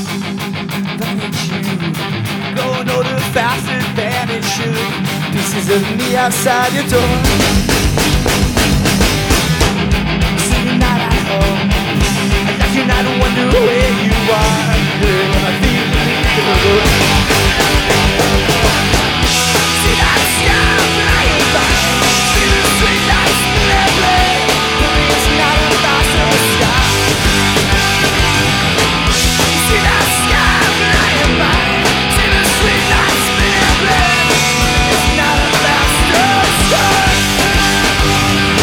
Look at you, going a little faster than it should. Pieces of me outside your door. Sitting out at home, I got you not wonder where you are. Girl, I feel good. See that sky flying by, see the street lights blazing. It's not about the sky. See that sky flying by, see the street lights blazing. It's not about the sky.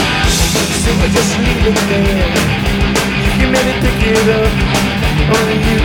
So I just leave it there. You can maybe pick it up. Only you